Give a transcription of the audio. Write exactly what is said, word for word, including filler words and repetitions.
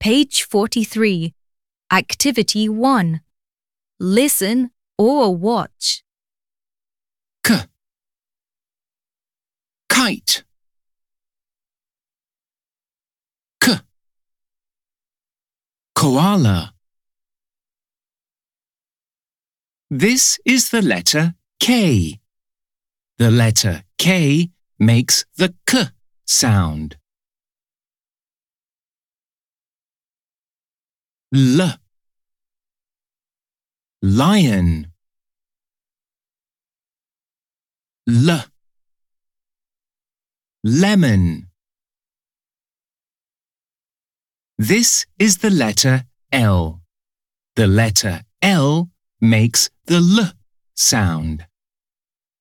Page forty-three. Activity one. Listen or watch. K. Kite. K. Koala. This is the letter K. The letter K makes the K sound. L. Lion. L. Lemon. This is the letter L. The letter L makes the L sound.